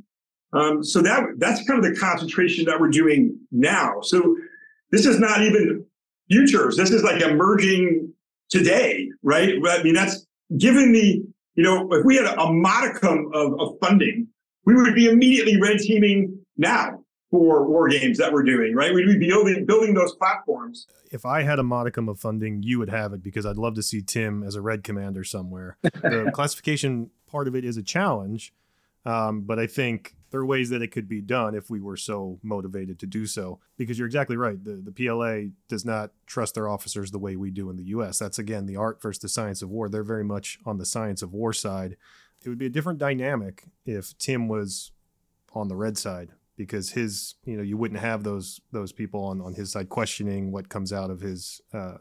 So that's kind of the concentration that we're doing now. So this is not even futures. This is like emerging today, right? I mean, that's given the, if we had a modicum of funding, we would be immediately red teaming now for war games that we're doing, right? We'd be building those platforms. If I had a modicum of funding, you would have it, because I'd love to see Tim as a red commander somewhere. The classification part of it is a challenge, but I think there are ways that it could be done if we were so motivated to do so, because you're exactly right. The PLA does not trust their officers the way we do in the U.S. That's, again, the art versus the science of war. They're very much on the science of war side. It would be a different dynamic if Tim was on the red side, because his, you wouldn't have those people on his side questioning what comes out of his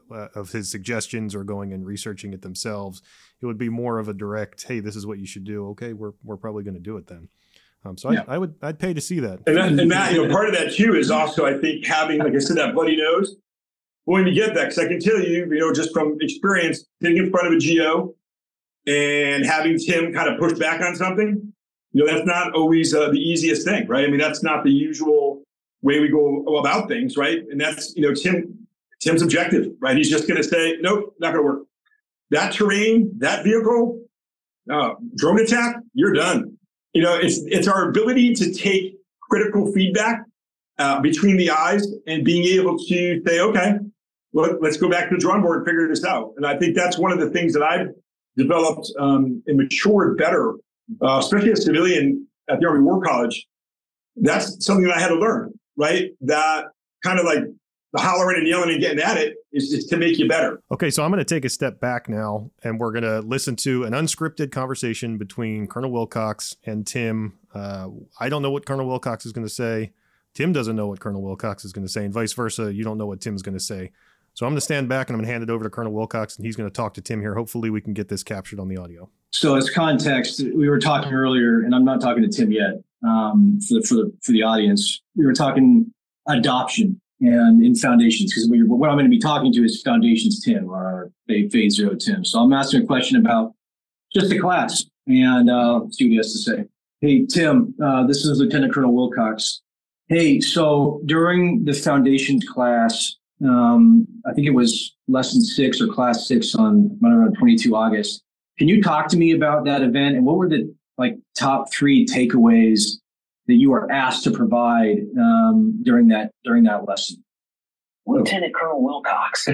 suggestions or going and researching it themselves. It would be more of a direct, hey, this is what you should do. Okay, we're probably going to do it then. So yeah. I'd pay to see that. And Matt, part of that too is also, I think, having, like I said, that bloody nose. when you get that, because I can tell you, just from experience, sitting in front of a GO and having Tim kind of push back on something, that's not always the easiest thing, right? I mean, that's not the usual way we go about things, right? And that's, Tim's objective, right? He's just going to say, nope, not going to work. That terrain, that vehicle, drone attack, you're done. It's our ability to take critical feedback between the eyes and being able to say, okay, let's go back to the drawing board and figure this out. And I think that's one of the things that I've developed and matured better, especially as a civilian at the Army War College. That's something that I had to learn, right? That kind of like the hollering and yelling and getting at it is to make you better. Okay, so I'm going to take a step back now, and we're going to listen to an unscripted conversation between Colonel Wilcox and Tim. I don't know what Colonel Wilcox is going to say. Tim doesn't know what Colonel Wilcox is going to say, and vice versa. You don't know what Tim's going to say. So I'm going to stand back, and I'm going to hand it over to Colonel Wilcox, and he's going to talk to Tim here. Hopefully we can get this captured on the audio. So as context, we were talking earlier, and I'm not talking to Tim yet for the audience. We were talking adoption and in foundations, because what I'm going to be talking to is foundations Tim, or phase 0 Tim. So I'm asking a question about just the class, and let's see what he has to say. Hey, Tim, this is Lieutenant Colonel Wilcox. Hey, so during the foundations class, I think it was lesson 6 or class 6 on around 22 August. Can you talk to me about that event, and what were the top 3 takeaways that you were asked to provide during that lesson? Lieutenant Colonel Wilcox.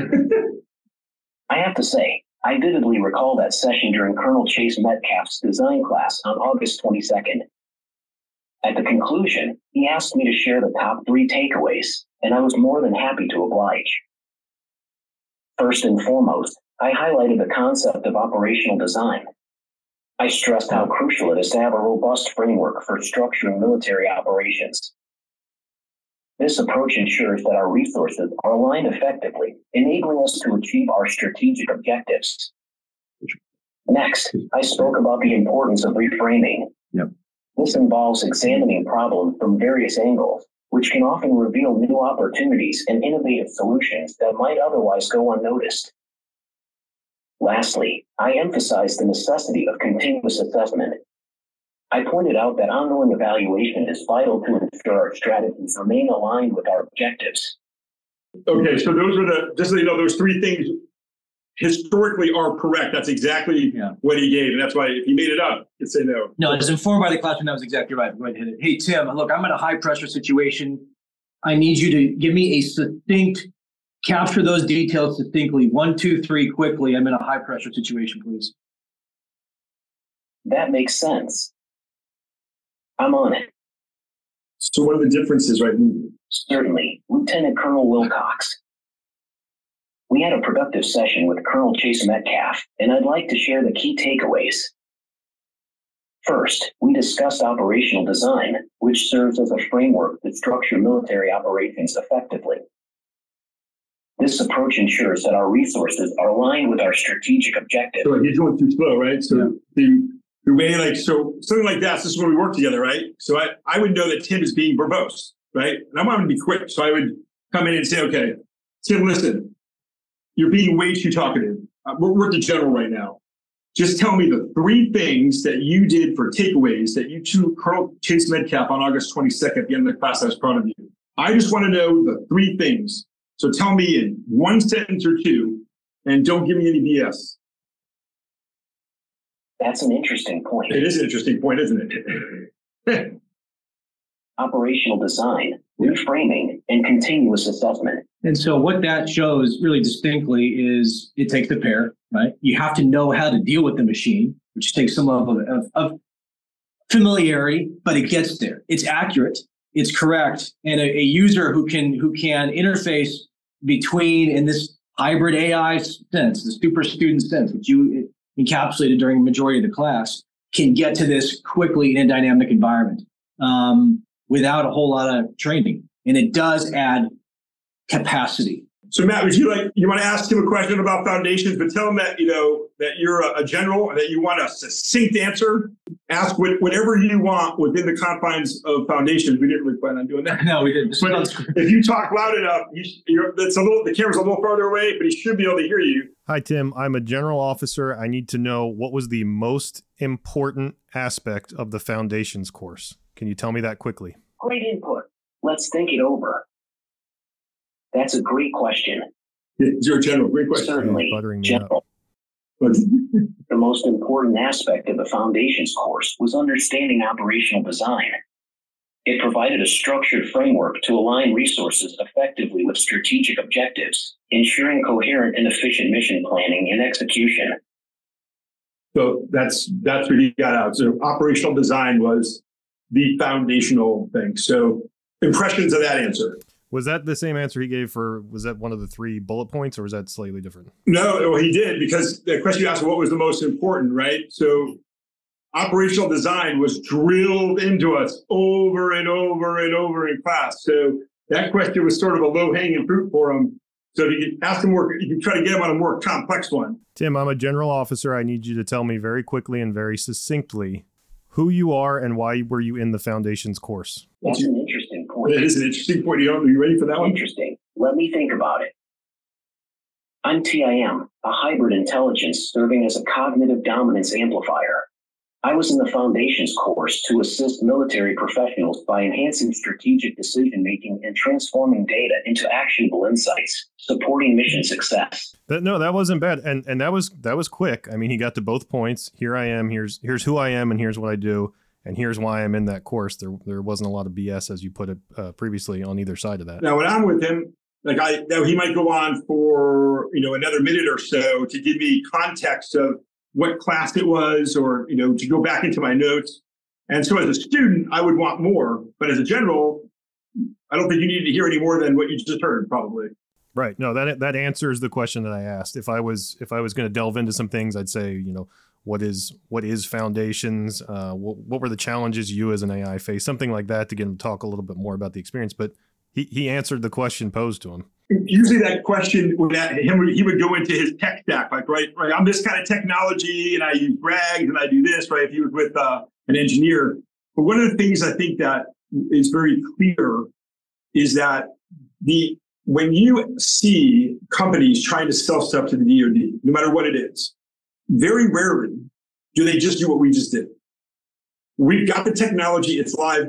I have to say, I vividly recall that session during Colonel Chase Metcalf's design class on August 22nd. At the conclusion, he asked me to share the top 3 takeaways, and I was more than happy to oblige. First and foremost, I highlighted the concept of operational design. I stressed how crucial it is to have a robust framework for structuring military operations. This approach ensures that our resources are aligned effectively, enabling us to achieve our strategic objectives. Next, I spoke about the importance of reframing. Yep. This involves examining problems from various angles, which can often reveal new opportunities and innovative solutions that might otherwise go unnoticed. Lastly, I emphasized the necessity of continuous assessment. I pointed out that ongoing evaluation is vital to ensure our strategies remain aligned with our objectives. Okay, so those are just so you know, those 3 things historically are correct. That's exactly what he gave, and that's why if he made it up, he'd say no. No, I was informed by the classroom. That was exactly right. Go ahead and hit it. Hey, Tim, look, I'm in a high pressure situation. I need you to give me a succinct, capture those details succinctly. 1, 2, 3, quickly. I'm in a high pressure situation, please. That makes sense. I'm on it. So what are the differences, right? Certainly, Lieutenant Colonel Wilcox. We had a productive session with Colonel Chase Metcalf, and I'd like to share the key takeaways. First, we discussed operational design, which serves as a framework to structure military operations effectively. This approach ensures that our resources are aligned with our strategic objectives. So you're going too slow, right? So the way, so something like that, this is where we work together, right? So I would know that Tim is being verbose, right? And I want him to be quick. So I would come in and say, okay, Tim, listen, you're being way too talkative. We're at the general right now. Just tell me the 3 things that you did for takeaways that you to Colonel Chase Metcalf on August 22nd at the end of the class. I was proud of you. I just want to know the 3 things. So tell me in 1 sentence or 2, and don't give me any BS. That's an interesting point. It is an interesting point, isn't it? Operational design, reframing, and continuous assessment. And so what that shows really distinctly is it takes a pair, right? You have to know how to deal with the machine, which takes some level of familiarity, but it gets there. It's accurate, it's correct, and a user who can interface between, in this hybrid AI sense, the super student sense, which you encapsulated during the majority of the class, can get to this quickly in a dynamic environment without a whole lot of training. And it does add capacity. So Matt, you want to ask him a question about foundations, but tell him that, that you're a general and that you want a succinct answer. Ask whatever you want within the confines of foundations. We didn't really plan on doing that. No, we didn't. But if you talk loud enough, the camera's a little farther away, but he should be able to hear you. Hi, Tim. I'm a general officer. I need to know what was the most important aspect of the foundations course. Can you tell me that quickly? Great input. Let's think it over. That's a great question. You're a general. Great question. Certainly, general. The most important aspect of the foundations course was understanding operational design. It provided a structured framework to align resources effectively with strategic objectives, ensuring coherent and efficient mission planning and execution. So that's what he got out. So operational design was the foundational thing. So impressions of that answer. Was that the same answer he gave was that one of the 3 bullet points, or was that slightly different? No, well, he did, because the question you asked, what was the most important, right? So operational design was drilled into us over and over and over in class. So that question was sort of a low-hanging fruit for him. So if you can ask him you can try to get him on a more complex one. Tim, I'm a general officer. I need you to tell me very quickly and very succinctly who you are and why were you in the foundations course. That's an interesting point. It is an interesting point. Are you ready for that one? Interesting. Let me think about it. I'm TIM, a hybrid intelligence serving as a cognitive dominance amplifier. I was in the foundations course to assist military professionals by enhancing strategic decision-making and transforming data into actionable insights, supporting mission success. That wasn't bad. And that was quick. I mean, he got to both points. Here I am. Here's who I am, and here's what I do. And here's why I'm in that course. There wasn't a lot of BS, as you put it previously, on either side of that. Now, when I'm with him, he might go on for another minute or so to give me context of what class it was, or to go back into my notes. And so, as a student, I would want more. But as a general, I don't think you need to hear any more than what you just heard, probably. Right. No, that answers the question that I asked. If I was going to delve into some things, I'd say, what is foundations? What were the challenges you as an AI faced? Something like that, to get him to talk a little bit more about the experience. But he answered the question posed to him. Usually that question he would go into his tech stack, like, right, I'm this kind of technology and I use RAGs and I do this, right? If he was with an engineer. But one of the things I think that is very clear is that when you see companies trying to sell stuff to the DoD, no matter what it is, very rarely do they just do what we just did. We've got the technology, it's live.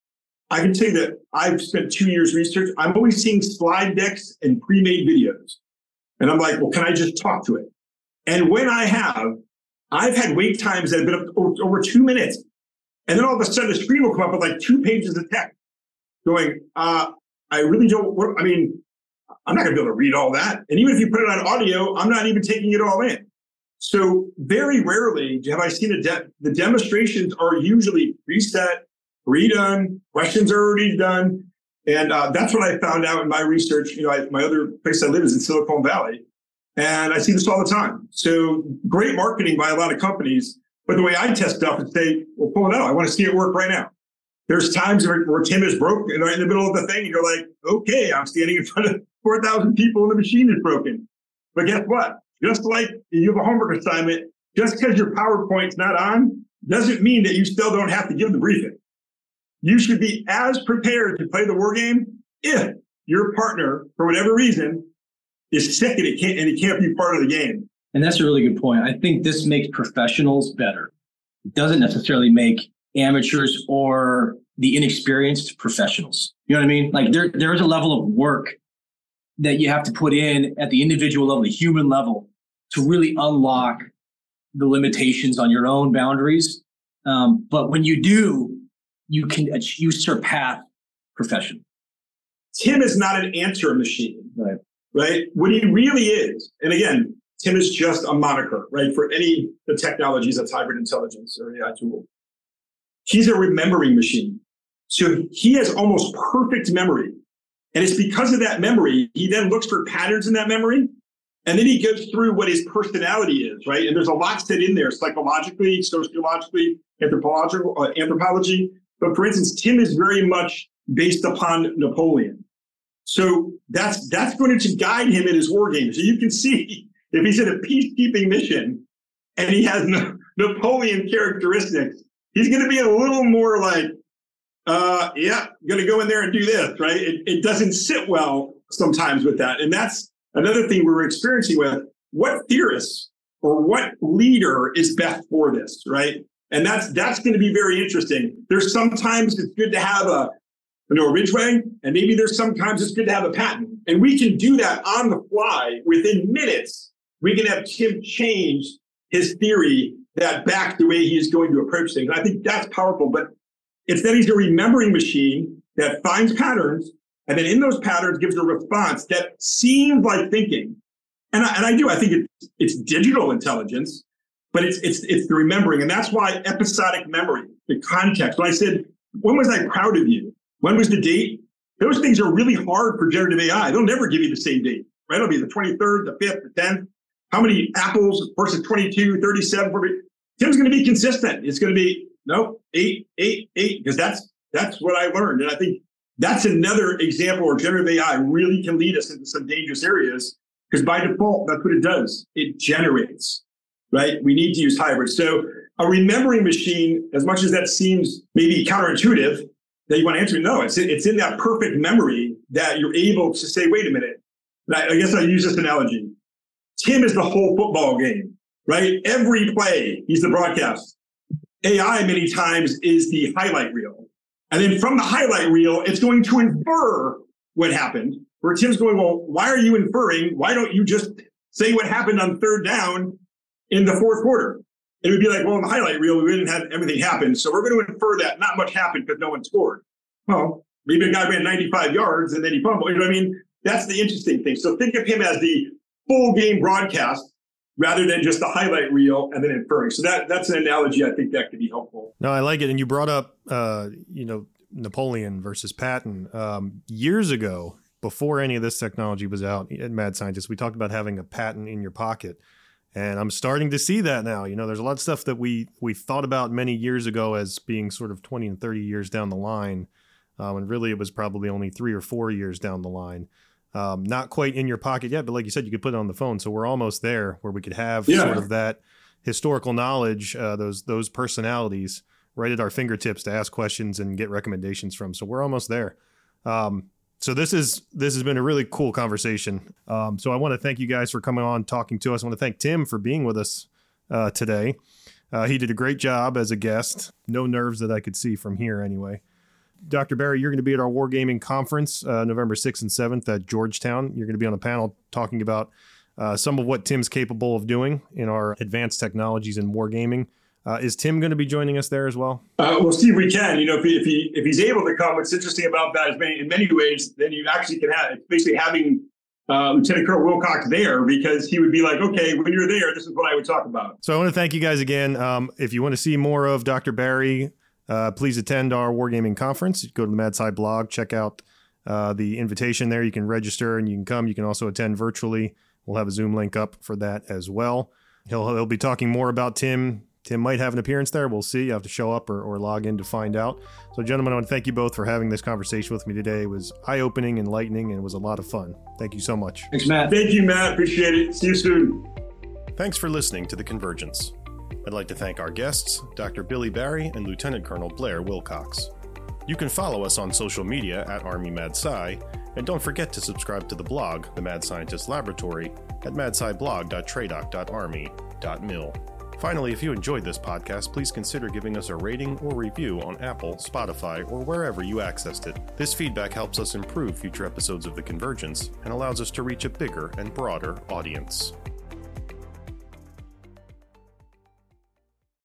I can tell you that I've spent 2 years research. I'm always seeing slide decks and pre-made videos. And I'm like, well, can I just talk to it? And when I've had wait times that have been over 2 minutes. And then all of a sudden the screen will come up with like 2 pages of text going, I really don't, I'm not going to be able to read all that. And even if you put it on audio, I'm not even taking it all in. So very rarely have I seen the demonstrations are usually preset, redone, questions are already done. And that's what I found out in my research. My other place I live is in Silicon Valley, and I see this all the time. So great marketing by a lot of companies. But the way I test stuff is say, well, pull it out. I want to see it work right now. There's times where Tim is broken right in the middle of the thing, and you're like, okay, I'm standing in front of 4,000 people and the machine is broken. But guess what? Just like you have a homework assignment, just because your PowerPoint's not on doesn't mean that you still don't have to give the briefing. You should be as prepared to play the war game if your partner, for whatever reason, is sick and it can't be part of the game. And that's a really good point. I think this makes professionals better. It doesn't necessarily make amateurs or the inexperienced professionals. You know what I mean? Like there is a level of work that you have to put in at the individual level, the human level, to really unlock the limitations on your own boundaries. But when you do, you surpass profession. Tim is not an answer machine, right? What he really is, and again, Tim is just a moniker, right? For the technologies that's hybrid intelligence or AI tool. He's a remembering machine. So he has almost perfect memory. And it's because of that memory, he then looks for patterns in that memory. And then he goes through what his personality is, right? And there's a lot set in there, psychologically, sociologically, anthropology. But for instance, Tim is very much based upon Napoleon. So that's going to guide him in his war game. So you can see if he's in a peacekeeping mission and he has Napoleon characteristics, he's going to be a little more like, going to go in there and do this, right? It doesn't sit well sometimes with that. And that's another thing we're experiencing with what theorists or what leader is best for this, right? And that's going to be very interesting. There's sometimes it's good to have a Ridgway, and maybe there's sometimes it's good to have a Patton. And we can do that on the fly within minutes. We can have Tim change his theory that back the way he is going to approach things. I think that's powerful, but it's that he's a remembering machine that finds patterns, and then in those patterns gives a response that seems like thinking. And I think it's digital intelligence, but it's the remembering. And that's why episodic memory, the context. When I said, when was I proud of you? When was the date? Those things are really hard for generative AI. They'll never give you the same date, right? It'll be the 23rd, the 5th, the 10th. How many apples versus 22, 37? Tim's going to be consistent. It's going to be, 8, because that's what I learned. And I think that's another example where generative AI really can lead us into some dangerous areas, because by default, that's what it does. It generates, right? We need to use hybrids. So a remembering machine, as much as that seems maybe counterintuitive, that you want to answer, no, it's in that perfect memory that you're able to say, wait a minute. And I guess I use this analogy. Tim is the whole football game, right? Every play, he's the broadcast. AI many times is the highlight reel. And then from the highlight reel, it's going to infer what happened, where Tim's going, well, why are you inferring? Why don't you just say what happened on third down in the fourth quarter? It would be like, well, in the highlight reel, we didn't have everything happen. So we're going to infer that not much happened because no one scored. Well, maybe a guy ran 95 yards and then he fumbled. You know what I mean? That's the interesting thing. So think of him as the full game broadcast rather than just the highlight reel and then inferring. So that's an analogy I think that could be helpful. No, I like it. And you brought up, Napoleon versus Patton. Years ago, before any of this technology was out at Mad Scientist, we talked about having a Patton in your pocket. And I'm starting to see that now. There's a lot of stuff that we thought about many years ago as being sort of 20 and 30 years down the line. And really, it was probably only 3 or 4 years down the line. Not quite in your pocket yet, but like you said, you could put it on the phone. So we're almost there where we could have sort of that historical knowledge, those personalities right at our fingertips to ask questions and get recommendations from. So we're almost there. So this has been a really cool conversation. So I want to thank you guys for coming on, talking to us. I want to thank Tim for being with us today. He did a great job as a guest. No nerves that I could see from here anyway. Dr. Barry, you're going to be at our Wargaming Conference November 6th and 7th at Georgetown. You're going to be on a panel talking about some of what Tim's capable of doing in our advanced technologies in wargaming. Is Tim going to be joining us there as well? Well, Steve, we can. If he's able to come, what's interesting about that is in many ways, then you actually can have basically having Lieutenant Colonel Wilcox there, because he would be like, okay, when you're there, this is what I would talk about. So I want to thank you guys again. If you want to see more of Dr. Barry, please attend our Wargaming Conference. Go to the MadSci blog, check out the invitation there. You can register and you can come. You can also attend virtually. We'll have a Zoom link up for that as well. He'll be talking more about Tim. Tim might have an appearance there. We'll see. You have to show up or log in to find out. So, gentlemen, I want to thank you both for having this conversation with me today. It was eye-opening, enlightening, and it was a lot of fun. Thank you so much. Thanks, Matt. Thank you, Matt. Appreciate it. See you soon. Thanks for listening to The Convergence. I'd like to thank our guests, Dr. Billy Barry and Lieutenant Colonel Blair Wilcox. You can follow us on social media at Army Mad Sci, and don't forget to subscribe to the blog, The Mad Scientist Laboratory, at madsciblog.tradoc.army.mil. Finally, if you enjoyed this podcast, please consider giving us a rating or review on Apple, Spotify, or wherever you accessed it. This feedback helps us improve future episodes of The Convergence and allows us to reach a bigger and broader audience.